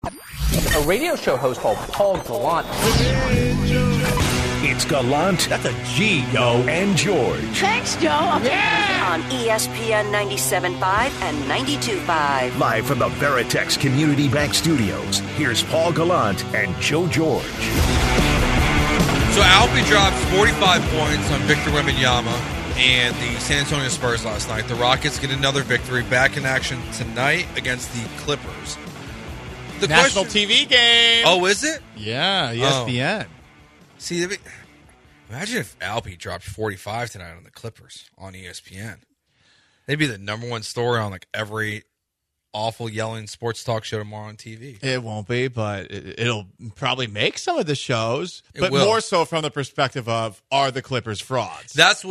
A radio show host called Paul Gallant. It's Gallant. That's a G, yo. And George. Thanks, Joe. On ESPN 97.5 and 92.5. Live from the Veritex Community Bank Studios, here's Paul Gallant and Joe George. So Alpi drops 45 points on Victor Wembanyama and the San Antonio Spurs last night. The Rockets get another victory, back in action tonight against the Clippers. The National TV game. Oh, is it? Yeah, ESPN. See, imagine if Alpi dropped 45 tonight on the Clippers on ESPN. They'd be the number one story on like every awful yelling sports talk show tomorrow on TV. It won't be, but it'll probably make some of the shows. It but will. More so from the perspective of, are the Clippers frauds? That's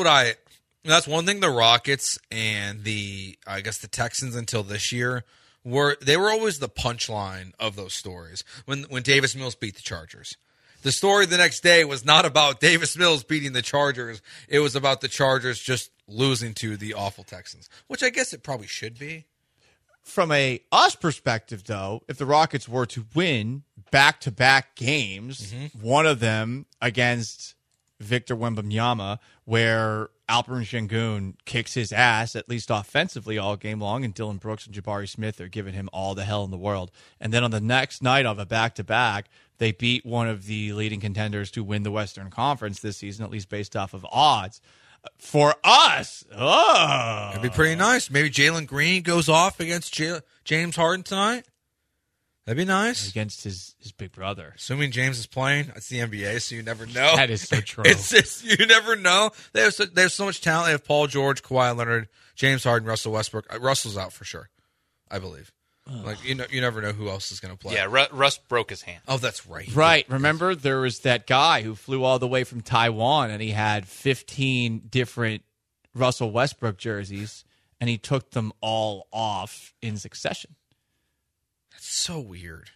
one thing the Rockets and the Texans until this year were always the punchline of those stories. When Davis Mills beat the Chargers. The story the next day was not about Davis Mills beating the Chargers. It was about the Chargers just losing to the awful Texans, which I guess it probably should be. From a us perspective, though, if the Rockets were to win back-to-back games, one of them against Victor Wembanyama, where Alperen Sengun kicks his ass, at least offensively, all game long, and Dylan Brooks and Jabari Smith are giving him all the hell in the world. And then on the next night of a back-to-back, they beat one of the leading contenders to win the Western Conference this season, at least based off of odds. For us, It'd be pretty nice. Maybe Jalen Green goes off against James Harden tonight. That'd be nice. Against his big brother. Assuming James is playing. It's the NBA, so you never know. That is so true. You never know. They have so much talent. They have Paul George, Kawhi Leonard, James Harden, Russell Westbrook. Russell's out for sure, I believe. You never know who else is going to play. Yeah, Russ broke his hand. Oh, that's right. Right. Remember, there was that guy who flew all the way from Taiwan, and he had 15 different Russell Westbrook jerseys, and he took them all off in succession. That's so weird.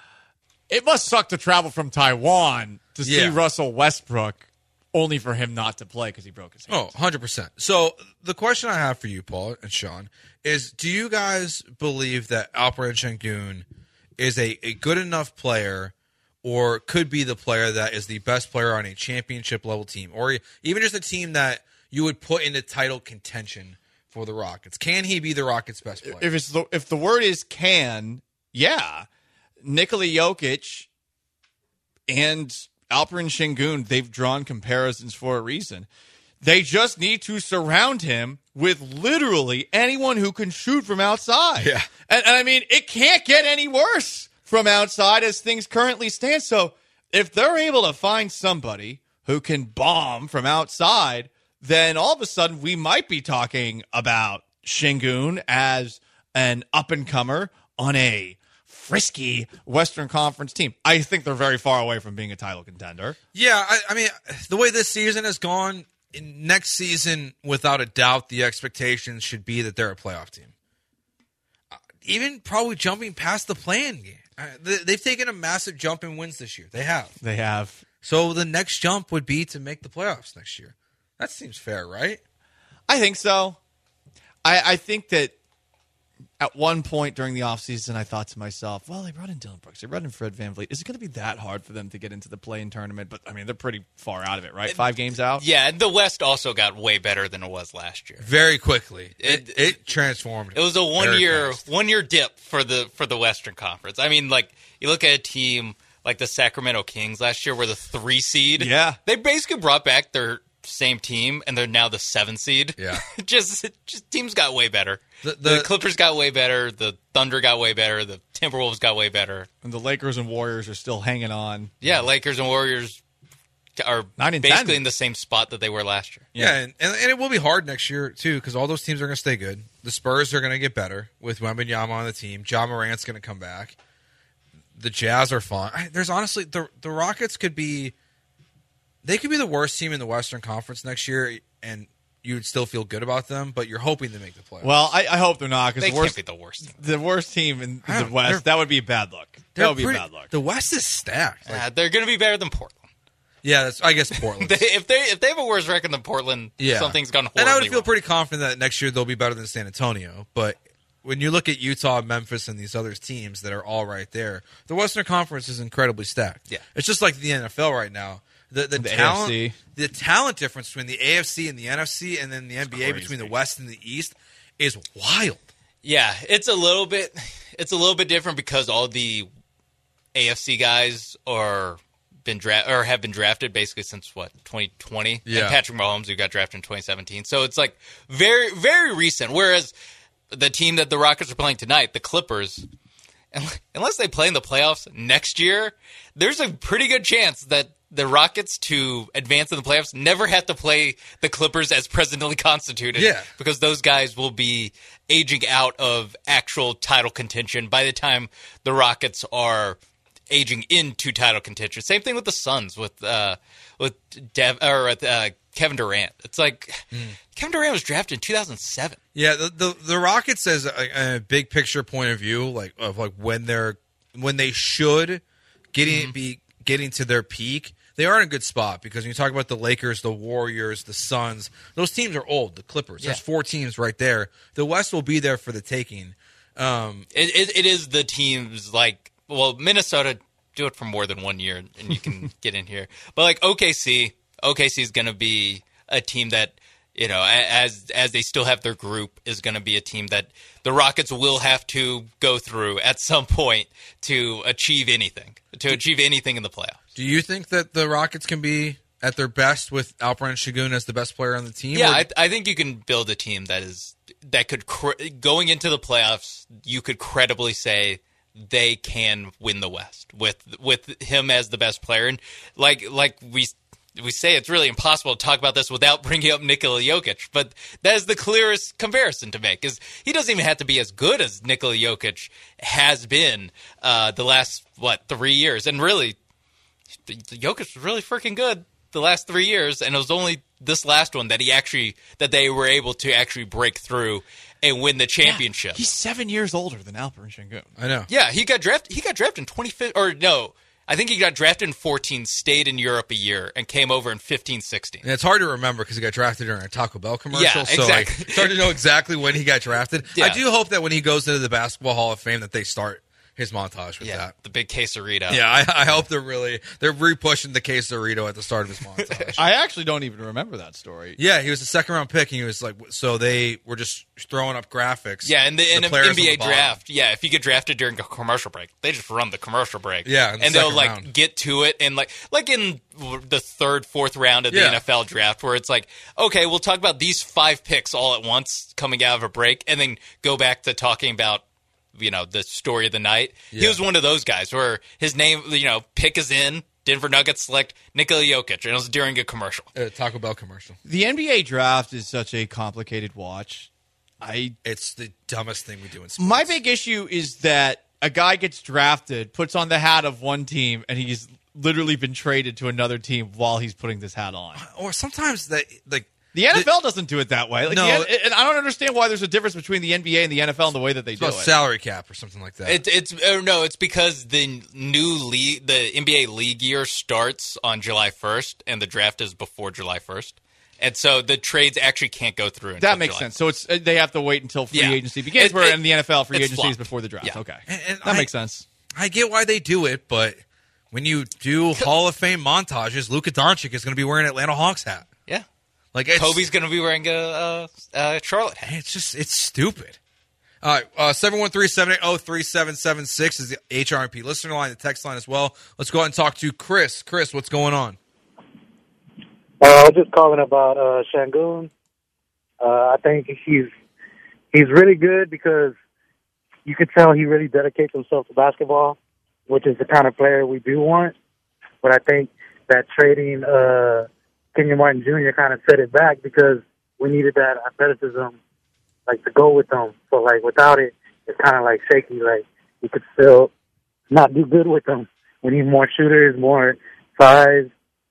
It must suck to travel from Taiwan to see Yeah. Russell Westbrook, only for him not to play because he broke his hand. Oh, 100%. So the question I have for you, Paul and Sean, is do you guys believe that Alperen Sengun is a good enough player or could be the player that is the best player on a championship-level team or even just a team that you would put into title contention for the Rockets? Can he be the Rockets' best player? If the word is can, yeah. Nikola Jokic and Alperen Sengun, they've drawn comparisons for a reason. They just need to surround him with literally anyone who can shoot from outside. Yeah. And I mean, it can't get any worse from outside as things currently stand. So if they're able to find somebody who can bomb from outside, then all of a sudden we might be talking about Sengun as an up-and-comer on a frisky Western Conference team. I think they're very far away from being a title contender. Yeah, I mean, the way this season has gone, next season, without a doubt, the expectations should be that they're a playoff team. Even probably jumping past the play-in game. They've taken a massive jump in wins this year. They have. So the next jump would be to make the playoffs next year. That seems fair, right? I think so. I think that at one point during the offseason, I thought to myself, well, they brought in Dylan Brooks. They brought in Fred VanVleet. Is it going to be that hard for them to get into the play-in tournament? But, I mean, they're pretty far out of it, right? 5 games out? Yeah, the West also got way better than it was last year. Very quickly. It transformed. It was a one-year dip for the Western Conference. I mean, like, you look at a team like the Sacramento Kings last year were the 3 seed. Yeah. They basically brought back their same team, and they're now the 7 seed. Yeah. just teams got way better. The Clippers got way better. The Thunder got way better. The Timberwolves got way better. And the Lakers and Warriors are still hanging on. Yeah, Lakers and Warriors are 9 and basically 10. in the same spot that they were last year. Yeah, and it will be hard next year, too, because all those teams are going to stay good. The Spurs are going to get better with Wembanyama on the team. Ja Morant's going to come back. The Jazz are fine. There's honestly, the Rockets could be the worst team in the Western Conference next year, and you would still feel good about them, but you're hoping to make the playoffs. Well, I hope they're not, because Can't be the worst team. The worst team in the West, that would be a bad look. That would be a bad look. The West is stacked. They're going to be better than Portland. Yeah, I guess Portland. if they have a worse record than Portland, something's gone horribly And I would feel wrong. pretty confident that next year they'll be better than San Antonio, but when you look at Utah, Memphis, and these other teams that are all right there, the Western Conference is incredibly stacked. Yeah. It's just like the NFL right now. The talent, AFC. the talent difference between the AFC and the NFC, and then the NBA between the West and the East is wild. Yeah, it's a little bit different because all the AFC guys have been drafted basically since 2020. Yeah. And Patrick Mahomes, who got drafted in 2017. So it's like very, very recent. Whereas the team that the Rockets are playing tonight, the Clippers, unless they play in the playoffs next year, there's a pretty good chance that the Rockets, to advance in the playoffs, never have to play the Clippers as presently constituted. Yeah. Because those guys will be aging out of actual title contention by the time the Rockets are aging into title contention. Same thing with the Suns with Kevin Durant. It's like Kevin Durant was drafted in 2007. Yeah, the Rockets, as a big picture point of view, of when they should be getting to their peak, they are in a good spot, because when you talk about the Lakers, the Warriors, the Suns, those teams are old. The Clippers, there's 4 teams right there. The West will be there for the taking. It is the teams like, well, Minnesota do it for more than 1 year, and you can get in here. But like OKC is going to be a team that, as they still have their group, is going to be a team that the Rockets will have to go through at some point to achieve anything in the playoffs. Do you think that the Rockets can be at their best with Alperen Şengün as the best player on the team? Yeah, I think you can build a team that could going into the playoffs, you could credibly say they can win the West with him as the best player. And like we say, it's really impossible to talk about this without bringing up Nikola Jokic, but that is the clearest comparison to make, is he doesn't even have to be as good as Nikola Jokic has been the last 3 years. And really, Jokic was really freaking good the last 3 years, and it was only this last one that they were able to actually break through and win the championship. Yeah, he's 7 years older than Alperen Şengün. I know. Yeah, he got drafted in 2015, or no, I think he got drafted in 14, stayed in Europe a year, and came over in 15-16. And it's hard to remember because he got drafted during a Taco Bell commercial. Yeah, exactly. So it's hard to know exactly when he got drafted. Yeah. I do hope that when he goes into the Basketball Hall of Fame that they start his montage with that. The big quesarito. Yeah, I hope they're re-pushing the quesarito at the start of his montage. I actually don't even remember that story. Yeah, he was a second-round pick, and he was so they were just throwing up graphics. Yeah, in the players on NBA the bottom. draft, if you get drafted during a commercial break, they just run the commercial break. Yeah, in the and they'll second round. get to it, and like in the third, fourth round of the NFL draft, where it's like, okay, we'll talk about these 5 picks all at once coming out of a break, and then go back to talking about the story of the night. Yeah. He was one of those guys where his name, pick is in, Denver Nuggets select Nikola Jokic, and it was during a commercial. Taco Bell commercial. The NBA draft is such a complicated watch. It's the dumbest thing we do in sports. My big issue is that a guy gets drafted, puts on the hat of one team, and he's literally been traded to another team while he's putting this hat on. Or sometimes the NFL doesn't do it that way. No. And I don't understand why there's a difference between the NBA and the NFL in the way that they do it. Salary cap or something like that. It's because the new league, the NBA league year starts on July 1st, and the draft is before July 1st. And so the trades actually can't go through until That makes July. sense. So they have to wait until free agency begins, where in the NFL, free agency is before the draft. Yeah. Okay. And that makes sense. I get why they do it, but when you do Hall of Fame montages, Luka Doncic is going to be wearing an Atlanta Hawks hat. Yeah. Kobe's going to be wearing a Charlotte hat. It's stupid. All right, 713-780-3776 is the HRP listener line, the text line as well. Let's go ahead and talk to Chris. Chris, what's going on? I was just calling about Şengün. I think he's really good because you could tell he really dedicates himself to basketball, which is the kind of player we do want. But I think that trading Kenyon Martin Jr. kind of set it back because we needed that athleticism, to go with them. So, without it, it's kind of, shaky. We could still not do good with them. We need more shooters, more size.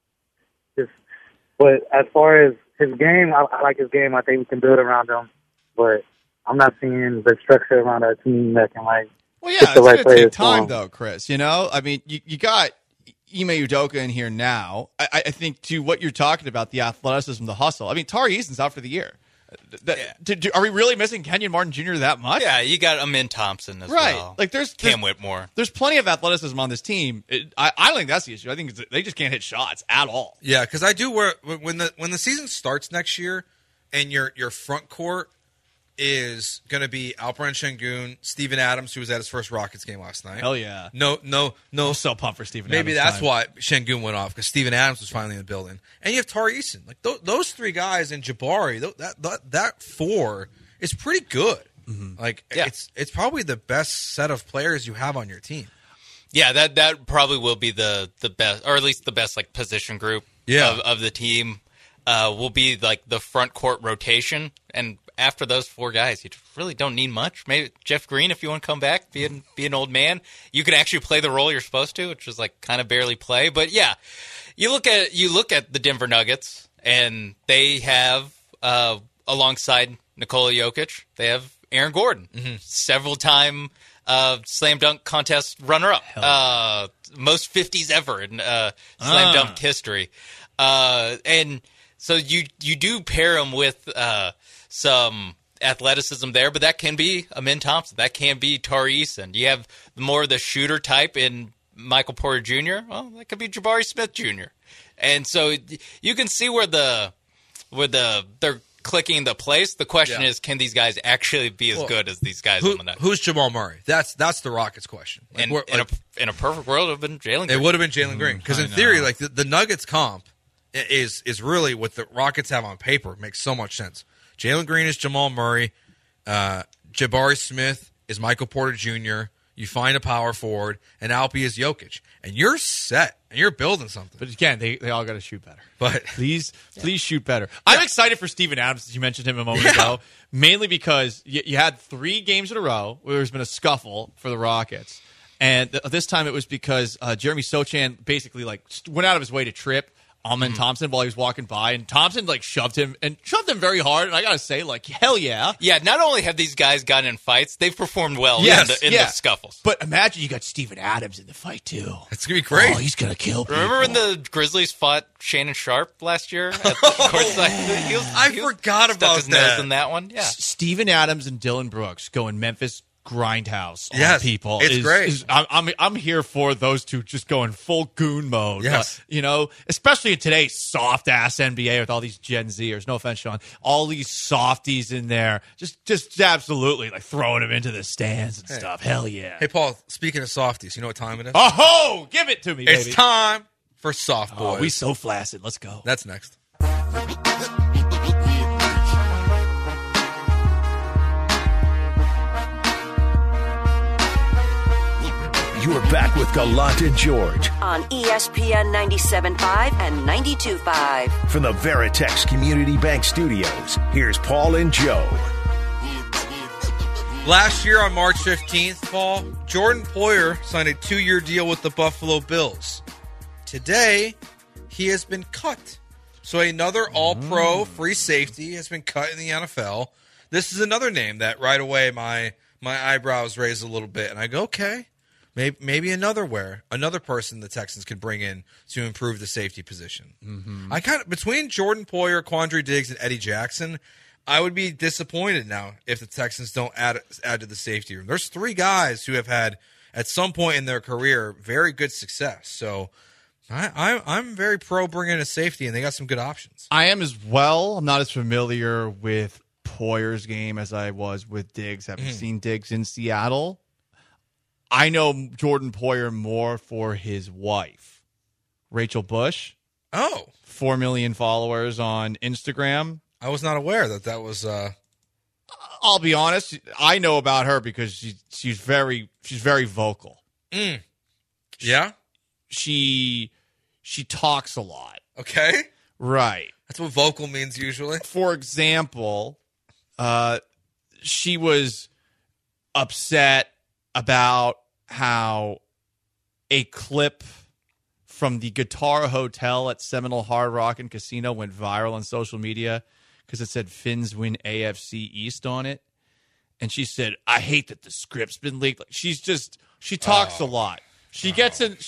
But as far as his game, I like his game. I think we can build around him. But I'm not seeing the structure around our team that can, Well, yeah, get the right it's going to take players time, though, Chris. I mean, you got Ime Udoka in here now. I think, to what you're talking about, the athleticism, the hustle. I mean, Tari Eason's out for the year. Are we really missing Kenyon Martin Jr. that much? Yeah, you got Amin Thompson as Right. well. Like there's Cam Whitmore. There's plenty of athleticism on this team. I don't think that's the issue. I think they just can't hit shots at all. Yeah, because I do when the season starts next year, and your front court is going to be Alperen Şengün, Steven Adams, who was at his first Rockets game last night. Hell yeah. No. I'm so pumped for Steven Adams. Maybe that's time. why Şengün went off, because Steven Adams was finally in the building. And you have Tari Eason. Like those three guys and Jabari, that four is pretty good. Mm-hmm. Like it's probably the best set of players you have on your team. Yeah, that probably will be the best, or at least the best like position group of the team. Will be like the front court rotation, and after those four guys, you really don't need much. Maybe Jeff Green, if you want to come back, be an old man, you can actually play the role you're supposed to, which is like kind of barely play. But yeah, you look at the Denver Nuggets, and they have alongside Nikola Jokic, they have Aaron Gordon, several-time slam dunk contest runner-up, most 50s ever in slam dunk history, and so you do pair him with some athleticism there, but that can be Amin Thompson, that can be Tari Eason. You have more of the shooter type in Michael Porter Jr. Well, that could be Jabari Smith Jr. And so you can see where they're clicking into place. The question is, can these guys actually be as good as these guys on the Nuggets? Who's Jamal Murray? That's the Rockets' question. Like, in a perfect world, it would have been Jalen Green. It would have been Jalen Green, because in theory, like the Nuggets comp is really what the Rockets have on paper. Makes so much sense. Jalen Green is Jamal Murray. Jabari Smith is Michael Porter Jr. You find a power forward, and Alpi is Jokic, and you're set, and you're building something. But again, they all got to shoot better. But please shoot better. I'm excited for Steven Adams, as you mentioned him a moment ago, mainly because you had 3 games in a row where there's been a scuffle for the Rockets, and this time it was because Jeremy Sochan basically went out of his way to trip Amin Thompson while he was walking by, and Thompson shoved him very hard, and I gotta say, hell yeah. Yeah, not only have these guys gotten in fights, they've performed well in the scuffles. But imagine you got Steven Adams in the fight too. It's gonna be great. Oh, he's gonna kill people. Remember when the Grizzlies fought Shannon Sharp last year at the courtside? I forgot about his nose in that one. Yeah, Steven Adams and Dylan Brooks going Memphis grindhouse on people. It's great. I'm here for those two just going full goon mode. Yes. Especially in today's soft ass NBA with all these Gen Zers. No offense, Sean. All these softies in there. Just absolutely throwing them into the stands and stuff. Hell yeah. Hey, Paul, speaking of softies, you know what time it is? Oh, give it to me, baby. It's time for Soft Boys. Oh, we so flaccid. Let's go. That's next. You are back with Gallant and George on ESPN 97.5 and 92.5. from the Veritex Community Bank Studios. Here's Paul and Joe. Last year on March 15th, Paul, Jordan Poyer signed a 2-year deal with the Buffalo Bills. Today, he has been cut. So another all-pro free safety has been cut in the NFL. This is another name that right away my eyebrows raise a little bit, and I go, okay. Maybe another person the Texans could bring in to improve the safety position. Mm-hmm. I between Jordan Poyer, Quandre Diggs, and Eddie Jackson, I would be disappointed now if the Texans don't add to the safety room. There's 3 guys who have had at some point in their career very good success. So I'm very pro bringing a safety, and they got some good options. I am as well. I'm not as familiar with Poyer's game as I was with Diggs. Having seen Diggs in Seattle. I know Jordan Poyer more for his wife, Rachel Bush. Oh. 4 million followers on Instagram. I was not aware that was... I'll be honest. I know about her because she's very vocal. Yeah? She talks a lot. Okay. Right. That's what vocal means usually. For example, she was upset about how a clip from the Guitar Hotel at Seminole Hard Rock and Casino went viral on social media because it said Finns win AFC East on it. And she said, I hate that the script's been leaked. She talks a lot. She gets in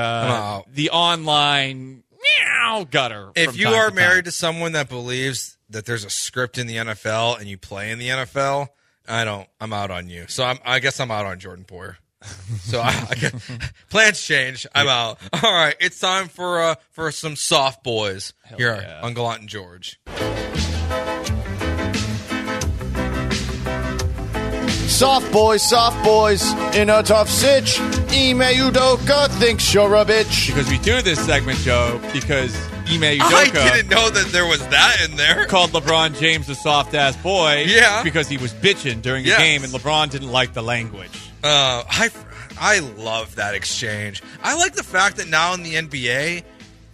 the online gutter. If you are married to someone that believes that there's a script in the NFL and you play in the NFL, I'm out on you. So I guess I'm out on Jordan Poyer. So plans change. I'm out. All right, it's time for some soft boys here on Gallant and George. Soft boys, in a tough sitch. Ime Udoka thinks you're a bitch. Because we do this segment, Joe, because Ime Udoka... I didn't know that there was that in there. Called LeBron James a soft-ass boy. Yeah. Because he was bitching during the game, and LeBron didn't like the language. I love that exchange. I like the fact that now in the NBA,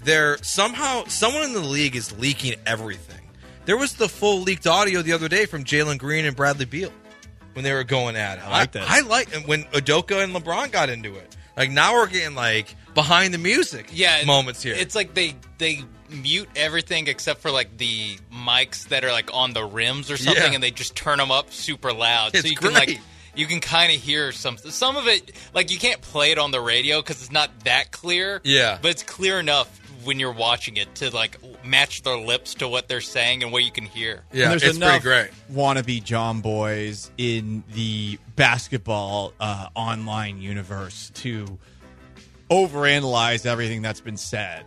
someone in the league is leaking everything. There was the full leaked audio the other day from Jalen Green and Bradley Beal when they were going at it. I like that. I like it when Udoka and LeBron got into it. Like now we're getting like behind the music moments here. It's like they mute everything except for like the mics that are like on the rims or something, and they just turn them up super loud. It's so you great. can you can kind of hear some of it. Like you can't play it on the radio because it's not that clear. Yeah, but it's clear enough when you're watching it to like match their lips to what they're saying and what you can hear. Yeah, there's it's enough pretty great. Wannabe John boys in the basketball online universe to overanalyze everything that's been said.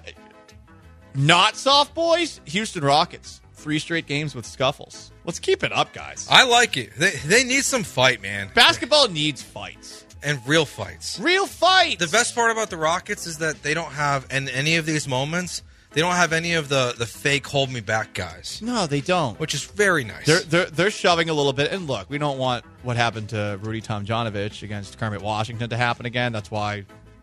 Not soft boys, Houston Rockets. 3 straight games with scuffles. Let's keep it up, guys. I like it. They need some fight, man. Basketball needs fights. And real fights. Real fights. The best part about the Rockets is that they don't have, in any of these moments, they don't have any of the fake hold me back guys. No, they don't. Which is very nice. They're shoving a little bit. And look, we don't want what happened to Rudy Tomjanovich against Kermit Washington to happen again. That's why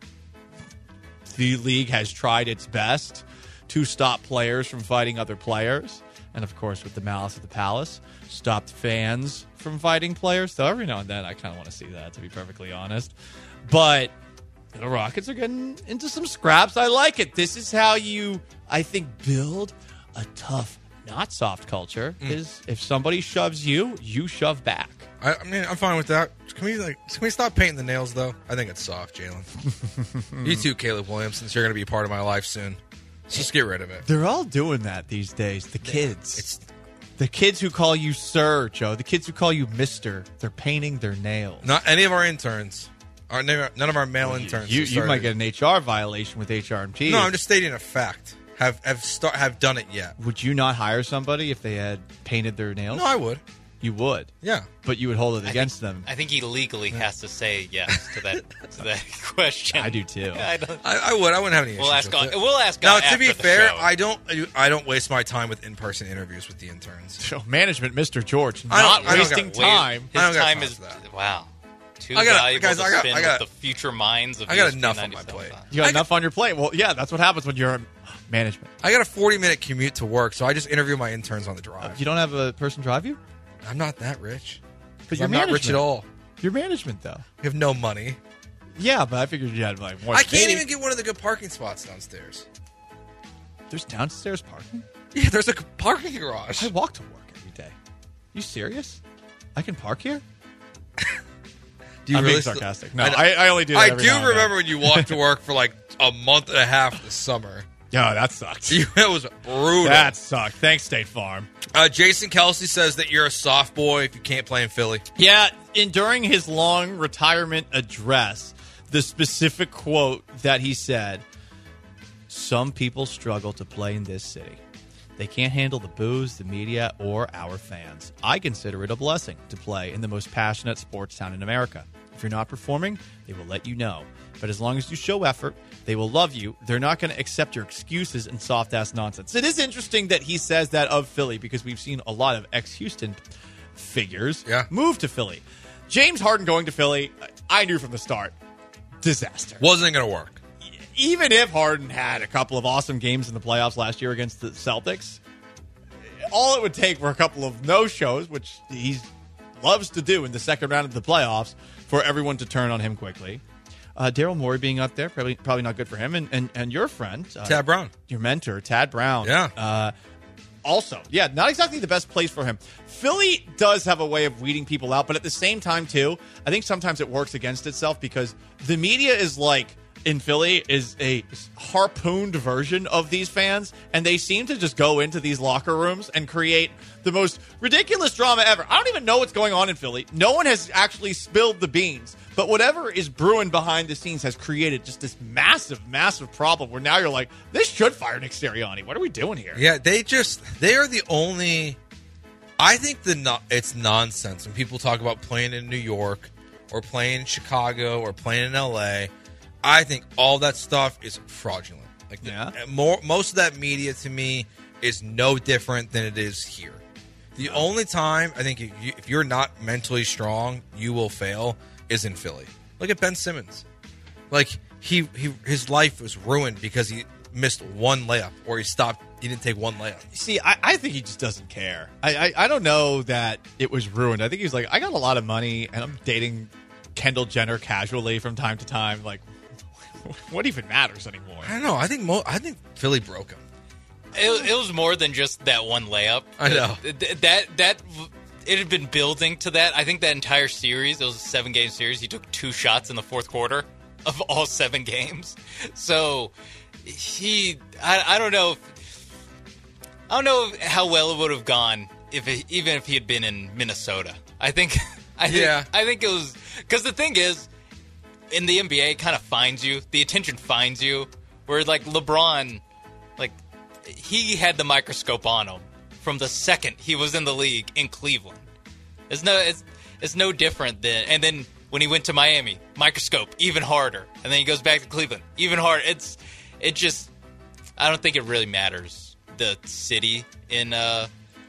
the league has tried its best to stop players from fighting other players. And, of course, with the Malice at the Palace, stopped fans from fighting players. So every now and then I kind of want to see that, to be perfectly honest. But the Rockets are getting into some scraps. I like it. This is how you, I think, build a tough, not soft culture, is if somebody shoves you, you shove back. I mean, I'm fine with that. Can we stop painting the nails, though? I think it's soft, Jalen. You too, Caleb Williams, since you're going to be a part of my life soon. Just get rid of it. They're all doing that these days. The kids. The kids who call you sir, Joe. The kids who call you mister. They're painting their nails. Not any of our interns. None of our male interns. You might get an HR violation with HRMT. No, I'm just stating a fact. Have done it yet. Would you not hire somebody if they had painted their nails? No, I would. You would? Yeah. But you would hold it against them. I think he legally has to say yes to that question. I do too. I would. I wouldn't have any issues. We'll ask Now, after to be the fair, show. I don't waste my time with in-person interviews with the interns. So management, Mr. George, I not don't wasting got- time. I don't His got time time is for that. wow. Too I got- valuable guys, to I got- spend I got- with the future minds of I got ESPN enough on my 97.5. plate. You got enough on your plate. Well, yeah, that's what happens when you're in management. I got a 40-minute commute to work, so I just interview my interns on the drive. You don't have a person drive you? I'm not that rich. But I'm not rich at all. You're management, though. You have no money. Yeah, but I figured you had like more. I can't even get one of the good parking spots downstairs. There's downstairs parking? Yeah, there's a parking garage. I walk to work every day. You serious? I can park here? Do you I'm really being sarcastic. No, I only do that I every do now and then. remember when you walked to work for like a month and a half this summer. Yeah, that sucked. It was brutal. That sucked. Thanks, State Farm. Jason Kelsey says that you're a soft boy if you can't play in Philly. Yeah, during his long retirement address, the specific quote that he said, "Some people struggle to play in this city. They can't handle the booze, the media, or our fans. I consider it a blessing to play in the most passionate sports town in America. If you're not performing, they will let you know. But as long as you show effort, they will love you. They're not going to accept your excuses and soft-ass nonsense." It is interesting that he says that of Philly because we've seen a lot of ex-Houston figures move to Philly. James Harden going to Philly, I knew from the start, disaster. Wasn't going to work. Even if Harden had a couple of awesome games in the playoffs last year against the Celtics, all it would take were a couple of no-shows, which he loves to do in the second round of the playoffs, for everyone to turn on him quickly. Daryl Morey being up there, probably not good for him. And your friend, Tad Brown. Your mentor, Tad Brown. Yeah. Also, yeah, not exactly the best place for him. Philly does have a way of weeding people out, but at the same time, too, I think sometimes it works against itself because the media is like in Philly is a harpooned version of these fans, and they seem to just go into these locker rooms and create the most ridiculous drama ever. I don't even know what's going on in Philly. No one has actually spilled the beans, but whatever is brewing behind the scenes has created just this massive, massive problem where now you're like, this should fire Nick Sirianni. What are we doing here? Yeah, they are the only. I think it's nonsense when people talk about playing in New York or playing in Chicago or playing in LA. I think all that stuff is fraudulent. Like most of that media to me is no different than it is here. The only time I think if you're not mentally strong, you will fail is in Philly. Look at Ben Simmons. Like his life was ruined because he missed one layup or he didn't take one layup. See, I think he just doesn't care. I don't know that it was ruined. I think he's like, I got a lot of money and I'm dating Kendall Jenner casually from time to time. Like, what even matters anymore? I don't know. I think Philly broke him. It was more than just that one layup. I know. That it had been building to that. I think that entire series, it was a 7-game series. He took 2 shots in the fourth quarter of all 7 games. So I don't know. I don't know how well it would have gone even if he had been in Minnesota. I think it was because the thing is, in the NBA, it kind of finds you. The attention finds you. Where like LeBron, like he had the microscope on him from the second he was in the league in Cleveland. It's no different than, and then when he went to Miami, microscope even harder, and then he goes back to Cleveland even harder. I don't think it really matters the city in the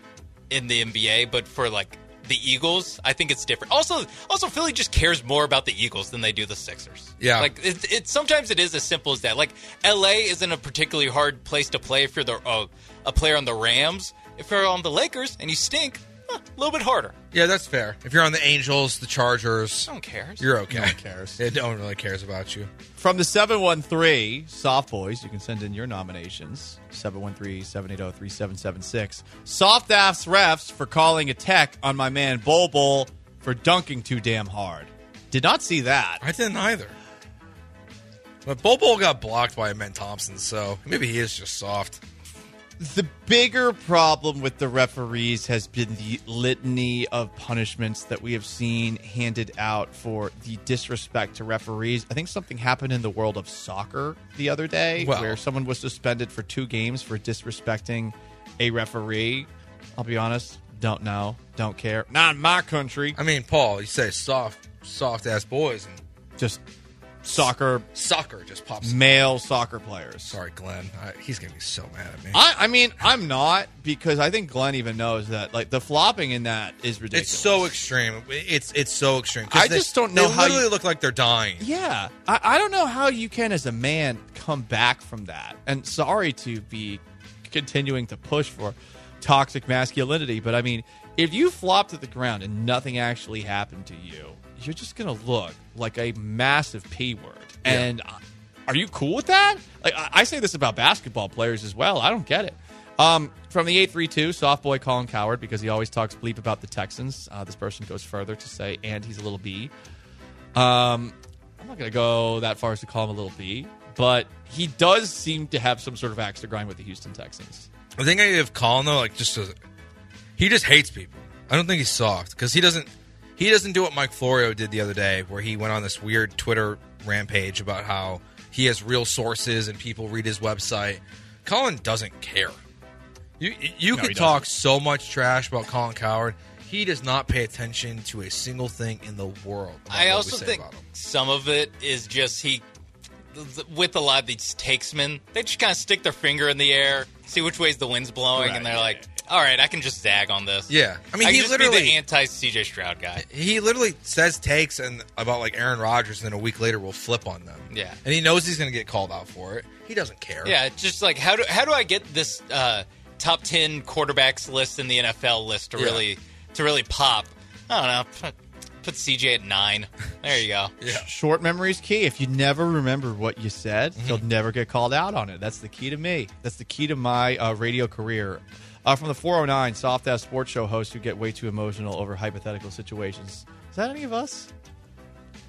NBA, but for like the Eagles, I think it's different. Also, Philly just cares more about the Eagles than they do the Sixers. Yeah, like it sometimes it is as simple as that. Like LA isn't a particularly hard place to play if you're a player on the Rams. If you're on the Lakers and you stink, a little bit harder. Yeah, that's fair. If you're on the Angels, the Chargers, no one cares. You're okay. No one cares. Yeah, no one really cares about you. From the 713 Soft Boys, you can send in your nominations. 713-780-3776. Soft ass refs for calling a tech on my man Bol for dunking too damn hard. Did not see that. I didn't either. But Bol got blocked by Amen Thompson, so maybe he is just soft. The bigger problem with the referees has been the litany of punishments that we have seen handed out for the disrespect to referees. I think something happened in the world of soccer the other day where someone was suspended for 2 games for disrespecting a referee. I'll be honest, don't know, don't care. Not in my country. I mean, Paul, you say soft-ass boys, and just soccer just pops. Male soccer players. Sorry, Glenn. He's going to be so mad at me. I mean, I'm not, because I think Glenn even knows that like the flopping in that is ridiculous. It's so extreme. It's so extreme. I just don't know how they literally look like they're dying. Yeah. I don't know how you can, as a man, come back from that. And sorry to be continuing to push for toxic masculinity, but I mean, if you flop to the ground and nothing actually happened to you, you're just going to look like a massive P word. Yeah. And are you cool with that? Like, I say this about basketball players as well. I don't get it. From the 832, soft boy Colin Coward, because he always talks bleep about the Texans. This person goes further to say, and he's a little B. I'm not going to go that far as to call him a little B, but he does seem to have some sort of axe to grind with the Houston Texans. I think I give Colin, though, like he just hates people. I don't think he's soft, because he doesn't do what Mike Florio did the other day, where he went on this weird Twitter rampage about how he has real sources and people read his website. Colin doesn't care. You could talk so much trash about Colin Coward. He does not pay attention to a single thing in the world. I also think some of it is just with a lot of these takesmen, they just kind of stick their finger in the air, see which way's the wind's blowing, and they're like, all right, I can just zag on this. Yeah. I mean, he just literally be the anti-CJ Stroud guy. He literally says takes about like Aaron Rodgers, and then a week later will flip on them. Yeah. And he knows he's going to get called out for it. He doesn't care. Yeah, it's just like, how do I get this top 10 quarterbacks list in the NFL list to really pop? I don't know. Put CJ at 9. There you go. Yeah. Short memory's key. If you never remember what you said, you'll never get called out on it. That's the key to me. That's the key to my radio career. From the 409, soft-ass sports show hosts who get way too emotional over hypothetical situations. Is that any of us?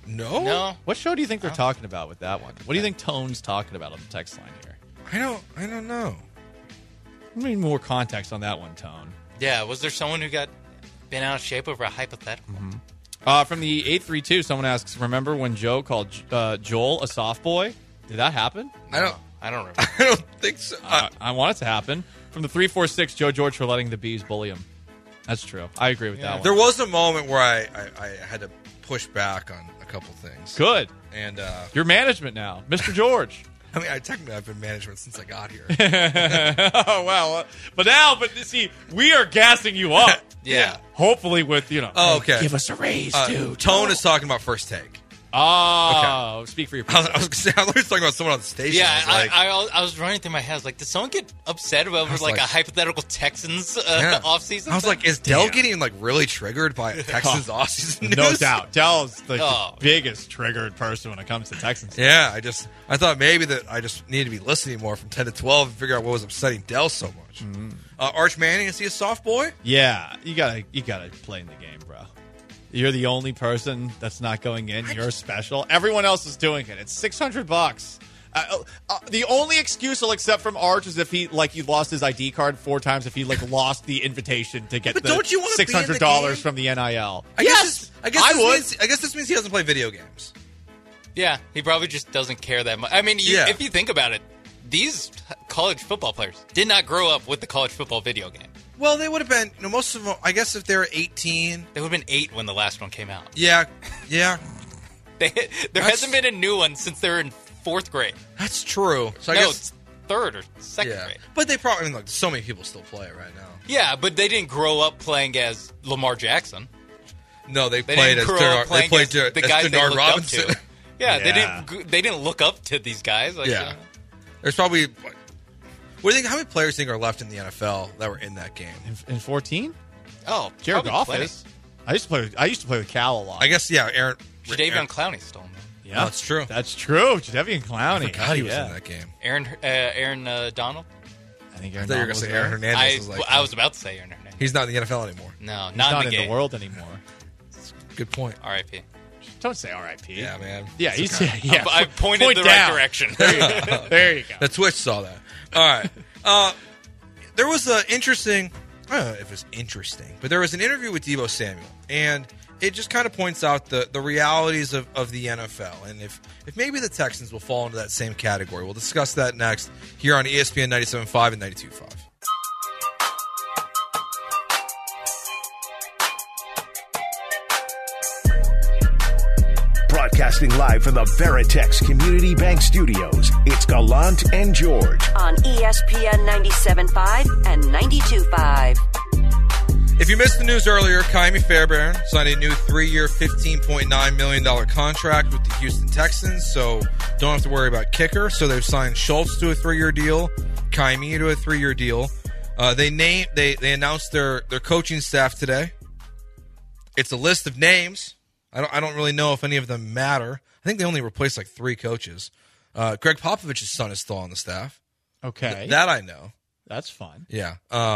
No. What show do you think they're talking about with that one? What do you think Tone's talking about on the text line here? I don't know. I need more context on that one, Tone. Yeah, was there someone who got bent out of shape over a hypothetical? From the 832, someone asks, remember when Joe called Joel a soft boy? Did that happen? I don't remember. I don't think so. I want it to happen. From the 346, Joe George for letting the bees bully him. That's true. I agree with that one. There was a moment where I had to push back on a couple things. Good. And You're management now, Mr. George. I mean, technically I've been management since I got here. Oh, well. But see, we are gassing you up. Yeah. Hopefully with, Oh, okay. give us a raise, dude. Tone is talking about First Take. Oh, speak for your people. I was talking about someone on the station. Yeah, I I was running through my head. I was like, did someone get upset over a hypothetical Texans offseason? I was like, is Dell getting really triggered by Texans offseason news? No doubt. Dell's the biggest triggered person when it comes to Texans. Yeah, I thought maybe that I just need to be listening more from 10 to 12 and figure out what was upsetting Dell so much. Arch Manning, is he a soft boy? Yeah, you gotta play in the game, bro. You're the only person that's not going in. You're special. Everyone else is doing it. It's $600. The only excuse he'll accept from Arch is if he lost his ID card 4 times. If he lost the invitation to get the don't you wanna be in the $600 game? from the NIL. I guess this means he doesn't play video games. Yeah, he probably just doesn't care that much. I mean, if you think about it, these college football players did not grow up with the college football video game. Well, they would have been, most of them, I guess if they were 18. They would have been 8 when the last one came out. Yeah. There hasn't been a new one since they were in 4th grade. That's true. So I No, guess, it's 3rd or 2nd grade. But they probably, so many people still play it right now. Yeah, but they didn't grow up playing as Lamar Jackson. No, they They played didn't as grow up playing as the guys they Denard looked Robinson. up to. Yeah, they didn't look up to these guys. There's probably, what do you think? How many players think are left in the NFL that were in that game? In 14? Oh, Jared probably Goff plenty. is. I used to play with Cal a lot. I guess, Aaron. Jadeveon Clowney stole him. Yeah, that's true. That's true. Jadeveon Clowney. I forgot he was in that game. Aaron Donald. I think I Aaron thought you were Donald going to was say there. Aaron Hernandez. I was about to say Aaron Hernandez. He's not in the NFL anymore. No, He's not not in the in game. the world anymore. Good point. R.I.P. Don't say R.I.P. Yeah, man. Yeah, he's I pointed Point the down. right direction. There you go. The Twitch saw that. All right. There was an interesting, I don't know if it's interesting, but there was an interview with Deebo Samuel, and it just kind of points out the realities of the NFL, and if maybe the Texans will fall into that same category. We'll discuss that next here on ESPN 97.5 and 92.5. Broadcasting live from the Veritex Community Bank Studios, it's Gallant and George. On ESPN 97.5 and 92.5. If you missed the news earlier, Kaimi Fairbairn signed a new 3-year, $15.9 million contract with the Houston Texans, so don't have to worry about kicker. So they've signed Schultz to a 3-year deal, Kaimi to a 3-year deal. They announced their coaching staff today. It's a list of names. I don't really know if any of them matter. I think they only replaced 3 coaches. Greg Popovich's son is still on the staff. Okay. That I know. That's fun. Yeah.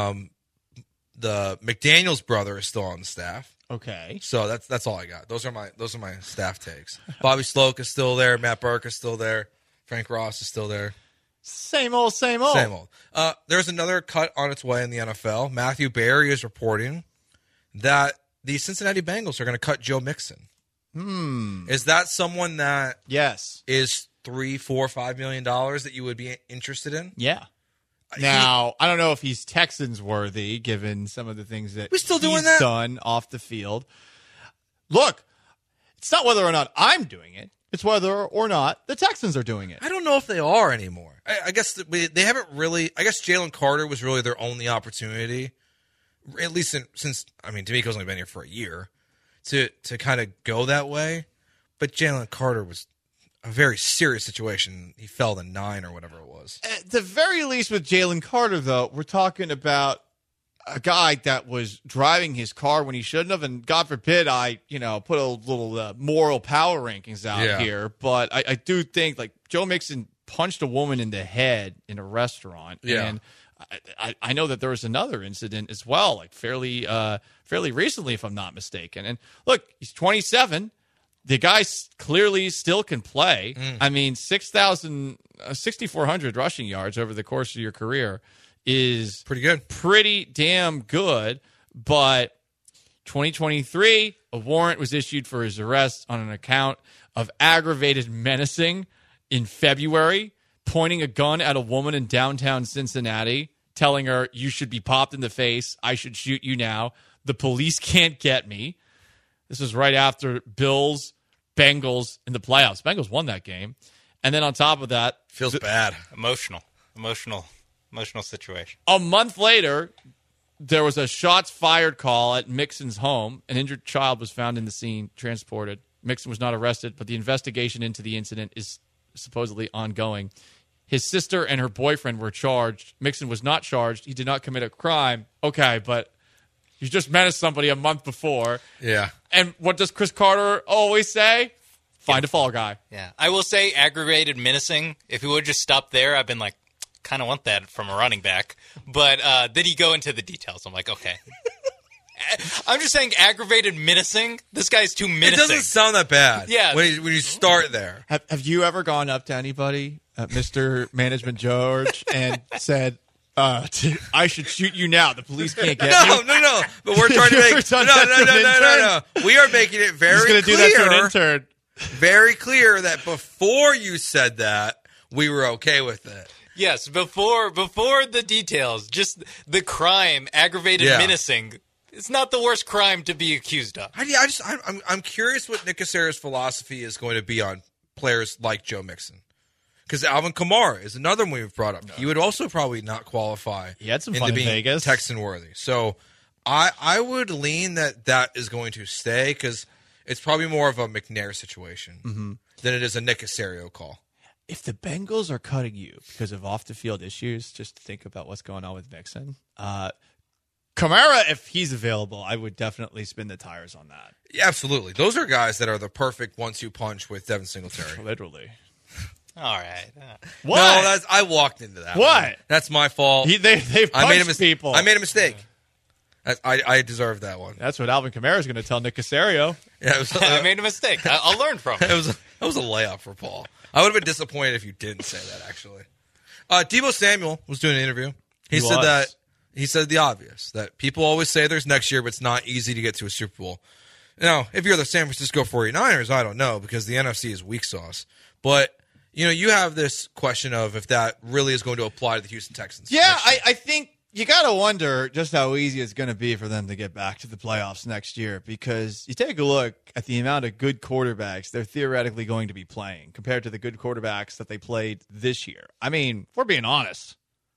The McDaniels brother is still on the staff. Okay. So that's all I got. Those are my staff takes. Bobby Sloak is still there. Matt Burke is still there. Frank Ross is still there. Same old. Same old. There's another cut on its way in the NFL. Matthew Berry is reporting that the Cincinnati Bengals are going to cut Joe Mixon. Is that someone that Yes. is $3, $4, $5 million that you would be interested in? Yeah. Now, I don't know if he's Texans worthy, given some of the things that We still doing he's that? done off the field. Look, it's not whether or not I'm doing it. It's whether or not the Texans are doing it. I don't know if they are anymore. I guess they haven't really. I guess Jalen Carter was really their only opportunity, at least since D'Amico's only been here for a year, to kind of go that way. But Jalen Carter was a very serious situation. He fell to 9 or whatever it was. At the very least with Jalen Carter, though, we're talking about a guy that was driving his car when he shouldn't have. And God forbid I, put a little moral power rankings out here. But I do think, Joe Mixon punched a woman in the head in a restaurant. Yeah. And I know that there was another incident as well, fairly recently, if I'm not mistaken. And look, he's 27. the guy clearly still can play. I mean, 6,400 rushing yards over the course of your career is Pretty good. pretty damn good. But 2023, a warrant was issued for his arrest on an account of aggravated menacing in February, pointing a gun at a woman in downtown Cincinnati, telling her, "You should be popped in the face. I should shoot you now. The police can't get me." This was right after Bills, Bengals in the playoffs. Bengals won that game. And then on top of that, Feels bad. Emotional situation. a month later, there was a shots fired call at Mixon's home. An injured child was found in the scene, transported. Mixon was not arrested, but the investigation into the incident is supposedly ongoing. His sister and her boyfriend were charged. Mixon was not charged. He did not commit a crime. Okay, but you just menaced somebody a month before. Yeah. And what does Chris Carter always say? Find a fall guy. Yeah. I will say aggravated menacing. If he would just stop there, I've been like, kind of want that from a running back. But then you go into the details. I'm like, okay. I'm just saying aggravated menacing. This guy's too menacing. It doesn't sound that bad. Yeah. When you start there. Have you ever gone up to anybody, Mr. Management George, and said, I should shoot you now. The police can't get you. No. But we're trying to You make ever done that to an no. We are making it very He's going to do clear. that to an intern. Very clear that before you said that, we were okay with it. Yes, before the details, just the crime, aggravated menacing. It's not the worst crime to be accused of. I'm curious what Nick Caserio's philosophy is going to be on players like Joe Mixon. Because Alvin Kamara is another one we've brought up. He would also probably not qualify. He had some into fun in being Vegas. Texan worthy. So I would lean that is going to stay because it's probably more of a McNair situation than it is a Nick Caserio call. If the Bengals are cutting you because of off-the-field issues, just think about what's going on with Mixon. Kamara, if he's available, I would definitely spin the tires on that. Yeah, absolutely. Those are guys that are the perfect 1-2 punch with Devin Singletary. Literally. All right. What? No, I walked into that. What? One. That's my fault. They've punched people. I made a mistake. I deserved that one. That's what Alvin Kamara is going to tell Nick Caserio. Yeah, it was, I made a mistake. I'll learn from it. It was a layup for Paul. I would have been disappointed if you didn't say that, actually. Deebo Samuel was doing an interview. He said the obvious, that people always say there's next year, but it's not easy to get to a Super Bowl. Now, if you're the San Francisco 49ers, I don't know, because the NFC is weak sauce. But, you have this question of if that really is going to apply to the Houston Texans. Yeah, I think you got to wonder just how easy it's going to be for them to get back to the playoffs next year, because you take a look at the amount of good quarterbacks they're theoretically going to be playing compared to the good quarterbacks that they played this year. I mean, if we're being honest,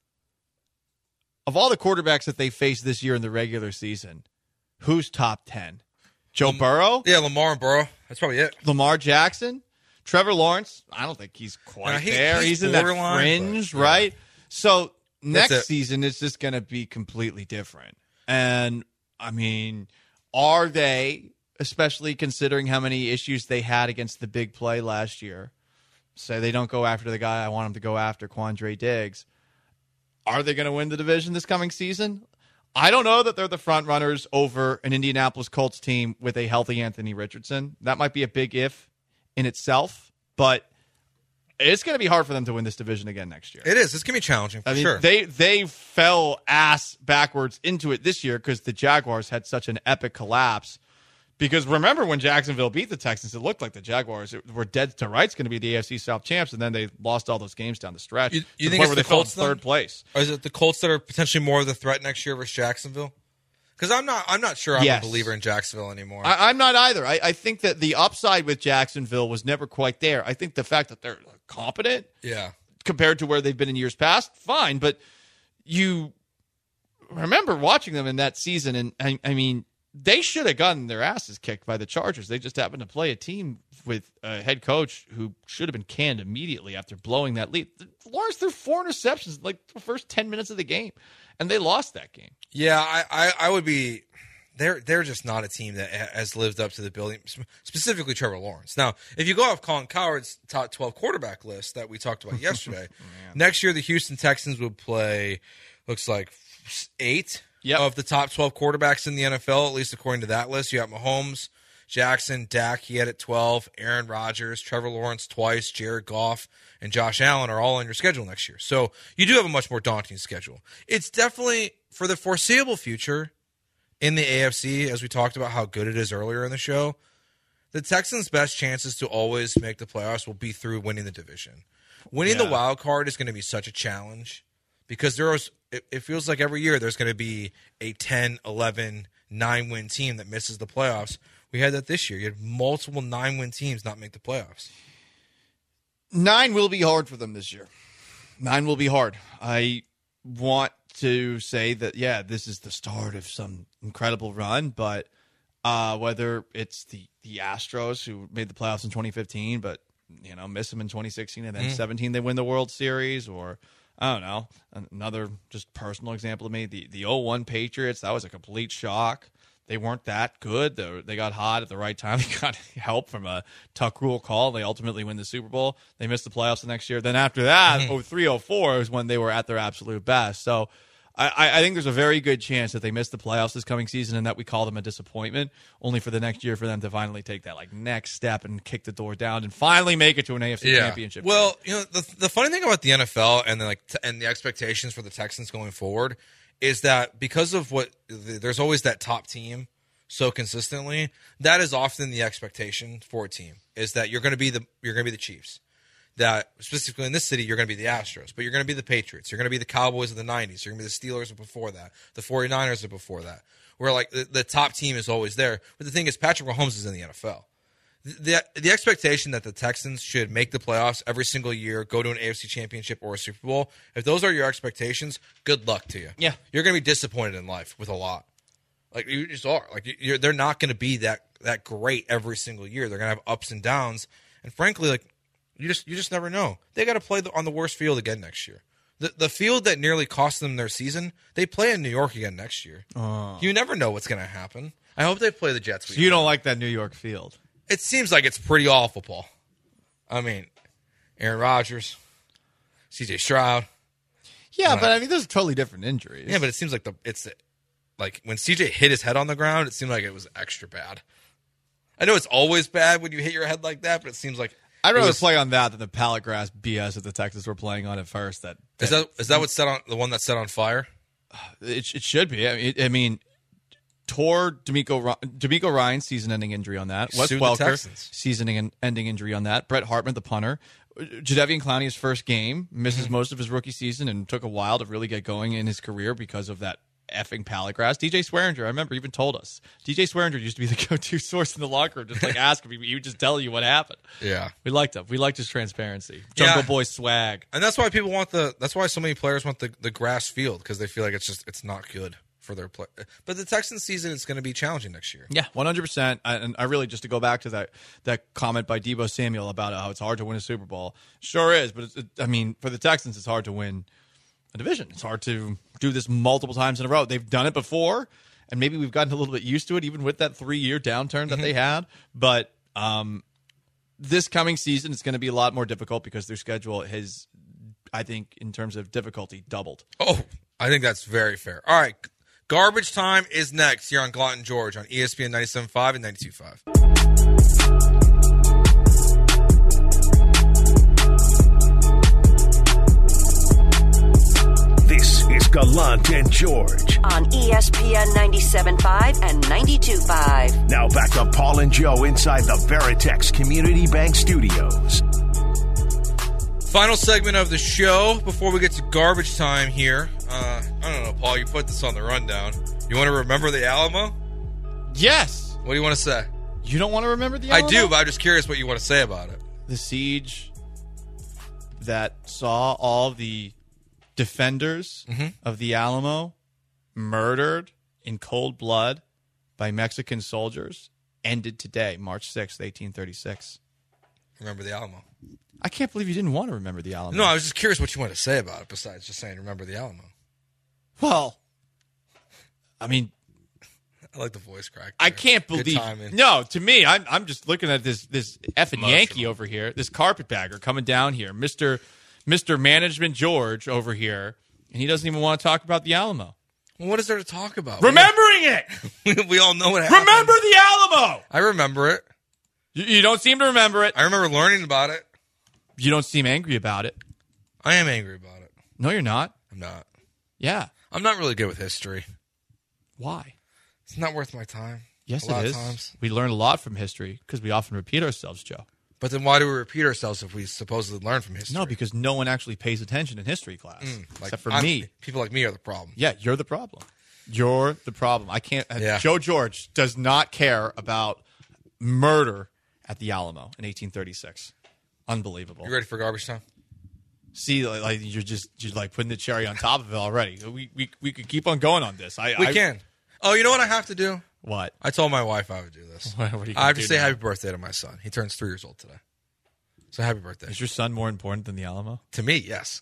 of all the quarterbacks that they faced this year in the regular season, who's top 10? Joe Burrow? Yeah, Lamar and Burrow. That's probably it. Lamar Jackson? Trevor Lawrence? I don't think he's quite there. He's in that fringe, but, yeah. right? So next it. season, it's just going to be completely different. And, I mean, are they, especially considering how many issues they had against the big play last year, say they don't go after the guy I want them to go after, Quandre Diggs, are they going to win the division this coming season? I don't know that they're the front runners over an Indianapolis Colts team with a healthy Anthony Richardson. That might be a big if in itself, but it's going to be hard for them to win this division again next year. It is. It's going to be challenging for sure. They fell ass backwards into it this year because the Jaguars had such an epic collapse. Because remember when Jacksonville beat the Texans, it looked like the Jaguars were dead to rights going to be the AFC South champs, and then they lost all those games down the stretch. You think it's the Colts third place? Or is it the Colts that are potentially more of the threat next year versus Jacksonville? Because I'm not sure I'm a believer in Jacksonville anymore. I'm not either. I think that the upside with Jacksonville was never quite there. I think the fact that they're competent, compared to where they've been in years past, fine. But you remember watching them in that season, and I mean, they should have gotten their asses kicked by the Chargers. They just happened to play a team with a head coach who should have been canned immediately after blowing that lead. Lawrence threw 4 interceptions like the first 10 minutes of the game, and they lost that game. Yeah, I would be. They're just not a team that has lived up to the building, specifically Trevor Lawrence. Now, if you go off Colin Cowherd's top 12 quarterback list that we talked about yesterday, next year the Houston Texans would play, looks like 8 of the top 12 quarterbacks in the NFL, at least according to that list. You have Mahomes, Jackson, Dak, he had at 12, Aaron Rodgers, Trevor Lawrence twice, Jared Goff, and Josh Allen are all on your schedule next year. So you do have a much more daunting schedule. It's definitely, for the foreseeable future in the AFC, as we talked about how good it is earlier in the show, the Texans' best chances to always make the playoffs will be through winning the division. Winning the wild card is going to be such a challenge because it feels like every year there's going to be a 10, 11, 9-win team that misses the playoffs. We had that this year. You had multiple 9-win teams not make the playoffs. 9 will be hard for them this year. 9 will be hard. I want to say that, this is the start of some incredible run, but whether it's the Astros who made the playoffs in 2015, but miss them in 2016, and then 17 they win the World Series, or I don't know, another just personal example of me, the 0-1 Patriots, that was a complete shock. They weren't that good. They got hot at the right time. They got help from a Tuck Rule call. They ultimately win the Super Bowl. They missed the playoffs the next year. Then after that, 03-04 is when they were at their absolute best. So I think there's a very good chance that they miss the playoffs this coming season and that we call them a disappointment, only for the next year for them to finally take that next step and kick the door down and finally make it to an AFC championship. Well, the funny thing about the NFL and the expectations for the Texans going forward is that because of there's always that top team so consistently, that is often the expectation for a team, is that you're going to be the Chiefs. That specifically in this city, you're going to be the Astros, but you're going to be the Patriots. You're going to be the Cowboys of the 90s. You're going to be the Steelers of before that, the 49ers of before that, where the top team is always there. But the thing is, Patrick Mahomes is in the NFL. The expectation that the Texans should make the playoffs every single year, go to an AFC championship or a Super Bowl, if those are your expectations, good luck to you. Yeah. You're going to be disappointed in life with a lot. You just are. They're not going to be that great every single year. They're going to have ups and downs. And frankly, you just never know. They got to play on the worst field again next year. The field that nearly cost them their season, they play in New York again next year. You never know what's going to happen. I hope they play the Jets. So you don't like that New York field? It seems like it's pretty awful, Paul. I mean, Aaron Rodgers, C.J. Stroud. Yeah, but those are totally different injuries. Yeah, but it seems like when C.J. hit his head on the ground, it seemed like it was extra bad. I know it's always bad when you hit your head like that, but it seems like I'd rather play on that than the pallet grass BS that the Texans were playing on at first. Is that what's set on the one that's set on fire? It should be. I mean, tore D'Amico Ryan's season-ending injury on that. Wes Welker, season-ending injury on that. Brett Hartman, the punter. Jadeveon Clowney, his first game, misses most of his rookie season and took a while to really get going in his career because of that effing pallet grass. DJ Swearinger, I remember, even told us. DJ Swearinger used to be the go-to source in the locker room. Just ask him. He would just tell you what happened. Yeah. We liked him. We liked his transparency. Jungle Boy swag. And that's why people want that's why so many players want the grass field, because they feel like it's not good for their play. But the Texans season is going to be challenging next year. Yeah, 100%. And I really, just to go back to that comment by Deebo Samuel about how it's hard to win a Super Bowl. Sure is, but for the Texans, it's hard to win a division. It's hard to do this multiple times in a row. They've done it before, and maybe we've gotten a little bit used to it, even with that 3-year downturn that they had. But this coming season, it's going to be a lot more difficult because their schedule has, I think, in terms of difficulty, doubled. Oh, I think that's very fair. All right, garbage time is next here on Gallant and George on ESPN 97.5 and 92.5. This is Gallant and George on ESPN 97.5 and 92.5. Now back to Paul and Joe inside the Veritex Community Bank Studios. Final segment of the show before we get to garbage time here. I don't know, Paul, you put this on the rundown. You want to remember the Alamo? Yes. What do you want to say? You don't want to remember the Alamo? I do, but I'm just curious what you want to say about it. The siege that saw all the defenders of the Alamo murdered in cold blood by Mexican soldiers ended today, March 6th, 1836. Remember the Alamo. I can't believe you didn't want to remember the Alamo. No, I was just curious what you wanted to say about it besides just saying remember the Alamo. Well, I mean, I like the voice crack. I can't believe. No, to me, I'm just looking at this effing Yankee over here, this carpetbagger coming down here, Mr. Management George over here, and he doesn't even want to talk about the Alamo. Well, what is there to talk about? Remembering it! We all know what happened. Remember the Alamo! I remember it. You don't seem to remember it. I remember learning about it. You don't seem angry about it. I am angry about it. No, you're not. I'm not. Yeah. I'm not really good with history. Why? It's not worth my time. Yes, a lot it of is. times. We learn a lot from history because we often repeat ourselves, Joe. But then why do we repeat ourselves if we supposedly learn from history? No, because no one actually pays attention in history class, except for I'm- me. People like me are the problem. Yeah, you're the problem. You're the problem. I can't. Yeah. Joe George does not care about murder at the Alamo in 1836. Unbelievable. You ready for garbage time? See, like you're like putting the cherry on top of it already. We could keep on going on this. We can. Oh, you know what I have to do? What? I told my wife I would do this. What are you I gonna have to do say now? happy birthday to my son. He turns 3 years old today. So happy birthday. Is your son more important than the Alamo? To me, yes.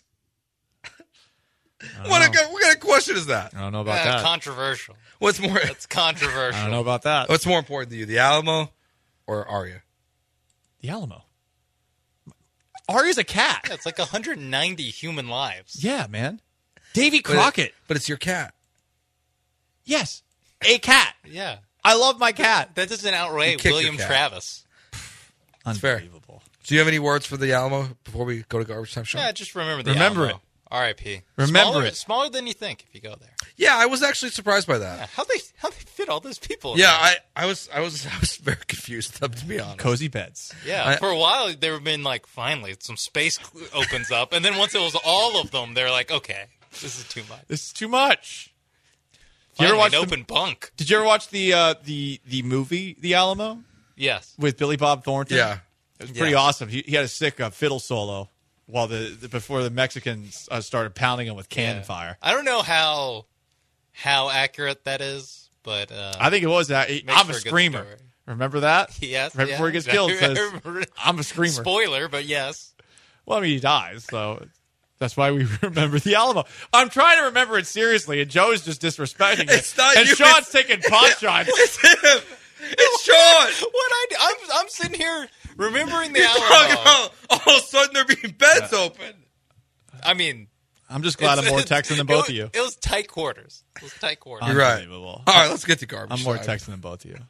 What kind of question is that? I don't know about that. Controversial. What's more? That's controversial. I don't know about that. What's more important to you, the Alamo or Arya? The Alamo. Arya's a cat. Yeah, it's like 190 human lives. Yeah, man. Davy Crockett. But it's your cat. Yes, a cat. Yeah. I love my cat. That doesn't outweigh You kick your William cat. Travis. fair. Unbelievable. Do you have any words for the Alamo before we go to garbage time, Sean? Yeah, just remember the Remember Alamo. R.I.P. Remember Smaller, it. Smaller than you think if you go there. Yeah, I was actually surprised by that. How'd they fit all those people in Yeah, there? I was very confused, to be honest. Cozy beds. Yeah, for a while there have been like, finally, some space opens up, and then once it was all of them, they're like, okay, this is too much. This is too much. Finally, you ever watch an open bunk? Did you ever watch the movie The Alamo Yes. with Billy Bob Thornton? Yeah. It was pretty Yeah. awesome. He had a sick fiddle solo while before the Mexicans started pounding him with cannon Yeah. fire. I don't know how accurate that is, but I think it was that. I'm for a a good screamer. story. Remember that? yes, Right yeah. before he gets killed, it says, I'm a screamer. Spoiler, but yes. Well, I mean, he dies, so that's why we remember the Alamo. I'm trying to remember it seriously, and Joe's just disrespecting it. It's not and you, Sean's taking pot shots. It's him. It's Sean. I'm sitting here remembering the You're talking Alamo. about all of a sudden there being beds open. I mean, I'm just glad I'm more Texan than both of you. It was tight quarters. It was tight quarters. You're right. Unbelievable. All right, let's get to garbage. I'm more time. Texan than both of you.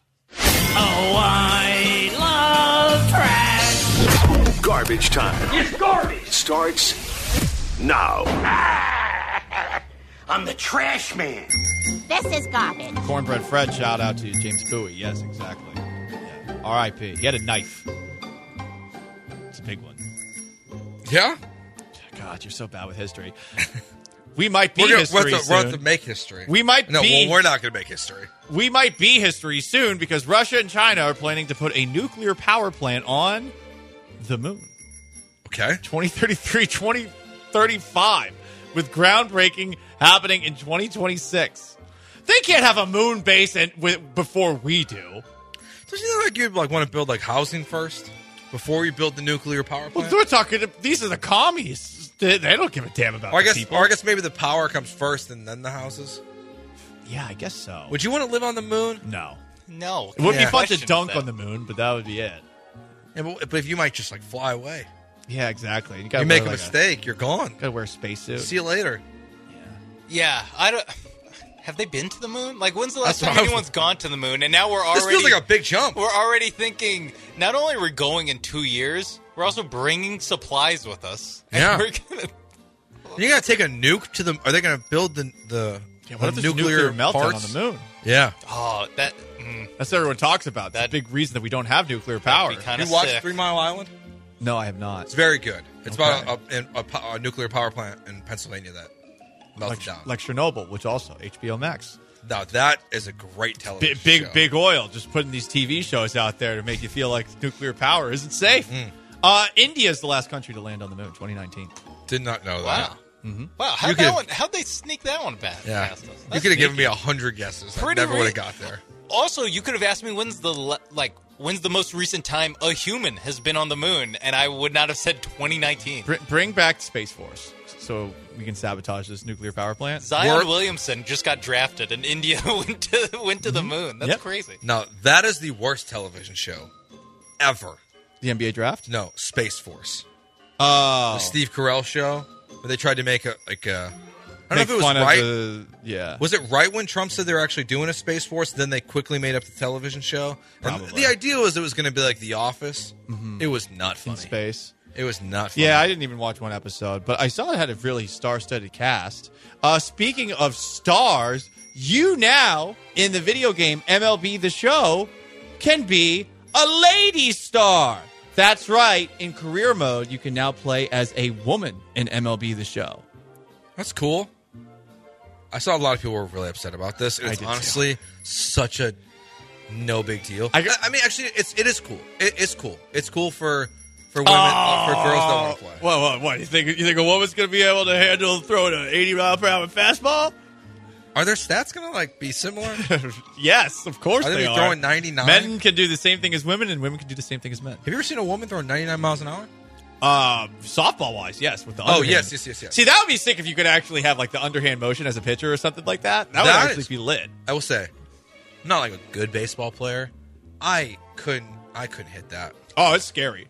Garbage time. It's garbage. Starts now. I'm the trash man. This is garbage. Cornbread Fred, shout out to James Bowie. Yes, exactly. Yeah. R.I.P. He had a knife. It's a big one. Yeah, God, you're so bad with history. We might be we're history gonna soon. have to make history. We might no. be- Well, we're not going to make history. We might be history soon because Russia and China are planning to put a nuclear power plant on the moon. Okay. 2033, 2035, with groundbreaking happening in 2026. They can't have a moon base before we do. Don't you think you'd want to build housing first before we build the nuclear power Well, plant? they're talking. These are the commies. They don't give a damn about Or I the people. guess maybe the power comes first and then the houses. Yeah, I guess so. Would you want to live on the moon? No. No. It would Yeah. be fun to Question dunk that. on the moon, but that would be it. Yeah, but if you might just fly away, Yeah, exactly. You, you make a mistake, you're gone. Gotta wear a spacesuit. See you later. Yeah, I don't. Have they been to the moon? Like, when's the last That's what time I was- anyone's gone to the moon? And now we're already. This feels like a big jump. We're already thinking. Not only are we going in 2 years, we're also bringing supplies with us. And Yeah. we're gonna, You gotta take a nuke to the. Are they gonna build the Yeah, what if there's a nuclear nuclear meltdown parts? on the moon? Yeah. oh, that. That's what everyone talks about. That's a That- big reason that we don't have nuclear power. That'd be kind You of watched sick. 3 Mile Island? No, I have not. It's very good. It's Okay. about a nuclear power plant in Pennsylvania that melted down. Like Chernobyl, which also HBO Max. Now that is a great television show. Big oil, just putting these TV shows out there to make you feel like nuclear power isn't safe. India is the last country to land on the moon, 2019. Did not know that. Wow. Mm-hmm. Wow. You could- How'd they sneak that one back? Yeah. past us? You That's could have given sneaky. me 100 guesses. I Pretty never would have re- got there. Also, you could have asked me when's the most recent time a human has been on the moon, and I would not have said 2019. Bring back Space Force so we can sabotage this nuclear power plant. Zion Work- Williamson just got drafted, and India went to the moon. That's Yep. crazy. Now, that is the worst television show ever. The NBA draft? No, Space Force. Oh. The Steve Carell show, where they tried to make I I don't know if it was fun right. of the Was it right when Trump said they were actually doing a Space Force? Then they quickly made up the television show. And Probably. the idea was it was going to be like The Office. It was not funny. in space. It was not funny. Yeah, I didn't even watch one episode, but I saw it had a really star-studded cast. Speaking of stars, you now, in the video game MLB The Show, can be a lady star. That's right. In career mode, you can now play as a woman in MLB The Show. That's cool. I saw a lot of people were really upset about this. It's did honestly such a no big deal. I mean, actually, it is cool. It's cool. It's cool for women, for girls that want to play. What? You think a woman's going to be able to handle throwing an 80-mile-per-hour fastball? Are their stats going to be similar? Yes, of course Are they they gonna are. be throwing 99? Men can do the same thing as women, and women can do the same thing as men. Have you ever seen a woman throwing 99 miles an hour? Softball-wise, yes. With the Oh, underhand. yes. See, that would be sick if you could actually have like the underhand motion as a pitcher or something like that. That would That actually is- be lit. I will say, I'm not like a good baseball player. I couldn't hit that. Oh, it's scary.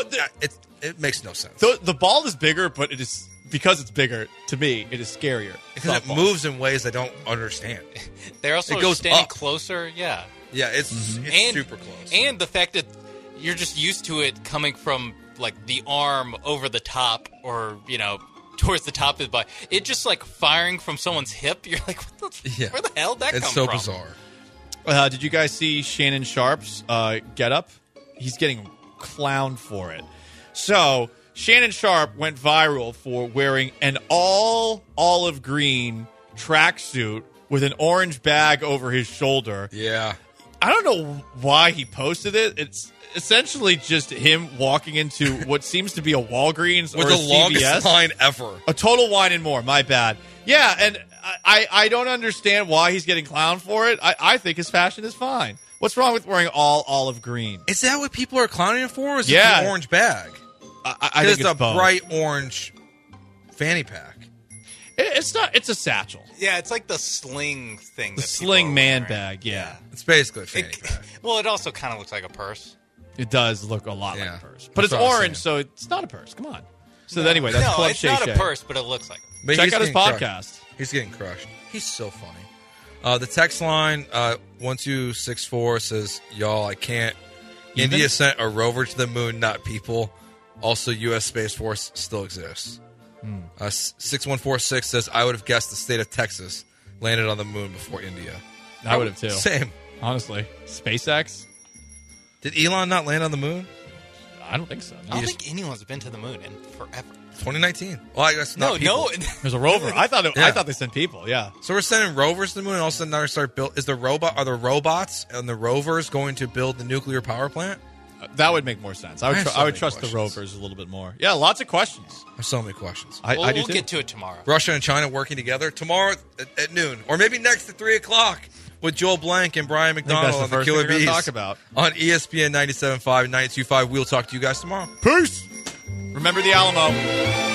It makes no sense. The ball is bigger, but it is because it's bigger. To me, it is scarier Because it Softball. moves in ways I don't understand. They're also It goes standing up. closer. Yeah. Yeah, it's And- super close. And the fact that you're just used to it coming from like the arm over the top, or towards the top of the body. It just like firing from someone's hip. You're like, where the hell did that it's come so from? bizarre. Did you guys see Shannon Sharp's get up? He's getting clowned for it. So Shannon Sharp went viral for wearing an all olive green tracksuit with an orange bag over his shoulder. Yeah. I don't know why he posted it. It's essentially just him walking into what seems to be a Walgreens With or the a CVS. longest line ever. A Total Wine and More. My bad. Yeah, and I don't understand why he's getting clowned for it. I think his fashion is fine. What's wrong with wearing all olive green? Is that what people are clowning him for? Or is Yeah. it the orange bag? I think It's a both. bright orange fanny pack. It's not. It's a satchel. Yeah, it's like the sling thing. The that sling people are man wearing. bag. Yeah. It's basically a fanny pack. Well, it also kind of looks like a purse. It does look a lot Yeah. like a purse, but That's it's what I was orange, so it's not a purse. Come on. So anyway, that's no, Club it's Shay not Shay. a purse, but it looks like it. But Check he's out his getting podcast. crushed. He's getting crushed. He's so funny. The text line 1264 says, "Y'all, I can't. Even? India sent a rover to the moon, not people. Also, U.S. Space Force still exists." 6146 says, "I would have guessed the state of Texas landed on the moon before India." I would have too. Same. Honestly, SpaceX. Did Elon not land on the moon? I don't think so. I don't think anyone's been to the moon in forever. 2019. Well, I guess not No, people. There's a rover. I thought Yeah. I thought they sent people. Yeah. So we're sending rovers to the moon, and all of a sudden now we start build. Are the robots and the rovers going to build the nuclear power plant? That would make more sense. I would, I have so I would many trust questions. the rovers a little bit more. Yeah, lots of questions. There's so many questions. I do we'll too. get to it tomorrow. Russia and China working together tomorrow at noon, or maybe next at 3:00 with Joel Blank and Brian I think McDonald that's the on the first thing Killer we're gonna Bees talk about. on ESPN 97.5 and 92.5. We'll talk to you guys tomorrow. Peace. Remember the Alamo.